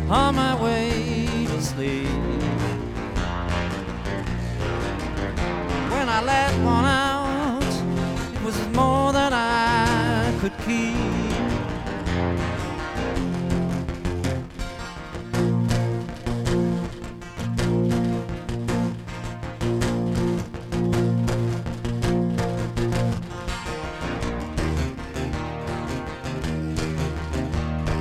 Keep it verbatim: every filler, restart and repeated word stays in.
on my way to sleep. When I let one out, it was more than I could keep.